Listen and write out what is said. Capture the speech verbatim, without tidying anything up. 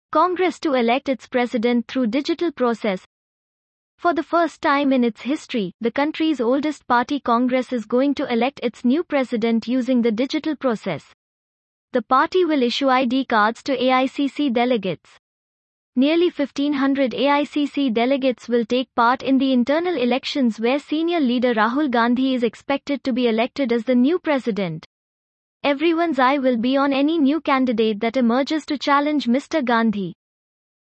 Congress to elect its president through digital process. For the first time in its history, the country's oldest party Congress is going to elect its new president using the digital process. The party will issue I D cards to A I C C delegates. Nearly fifteen hundred A I C C delegates will take part in the internal elections where senior leader Rahul Gandhi is expected to be elected as the new president. Everyone's eye will be on any new candidate that emerges to challenge Mister Gandhi.